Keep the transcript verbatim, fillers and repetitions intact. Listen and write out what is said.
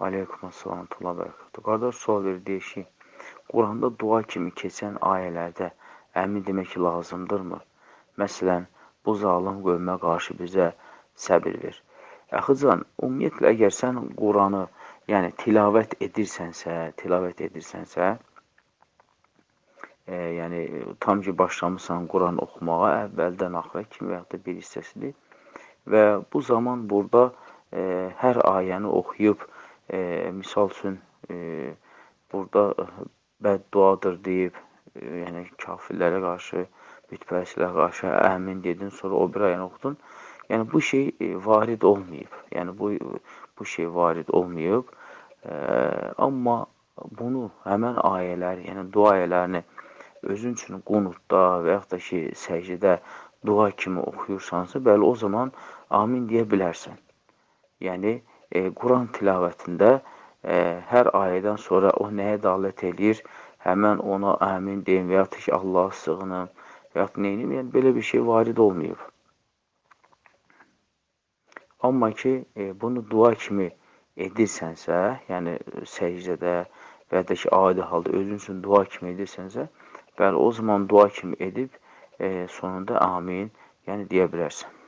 Aleykum assalam, tullah bərəkətü. Qardaş sual verir, deyir ki, Quranda dua kimi keçən ayələrdə əmin demək lazımdırmı? Məsələn, bu zalım qövmə qarşı bizə səbir ver. Əxıcan, ümumiyyətlə, əgər sən Quranı, yəni tilavət edirsənsə, tilavət edirsənsə, e, yəni tam ki, başlamısan Quran oxumağa, əvvəldən axıra kimi və yaxud da bir hissəsidir və bu zaman burada e, hər ayəni oxuyub, e, misal üçün, e, burada bədduadır deyib, e, yəni kafirlərə qarşı, bütpərəstlərə qarşı əmin dedin, sonra o bir ayəni oxudun. Yəni bu şey e, varid olmayıb. Yəni bu bu şey varid olmayıb. E, amma bunu həmən ayələri, yəni dua ayələrini özün üçün qunutda və yaxud da ki, səcdə dua kimi oxuyursansa, bəli, o zaman amin deyə bilərsən. Yəni, e, Quran tilavətində e, hər ayədən sonra o nəyə dalət edir, həmən ona əmin deyim və yaxud ki, Allah sığınım və yaxud neynim, yəni belə bir şey varid olmayıb. Amma ki, e, bunu dua kimi edirsənsə, yəni səcdədə və ya da ki, adi halda özün üçün dua kimi edirsənsə, bəli, o zaman dua kimi edib e, sonunda amin, yəni deyə bilərsən.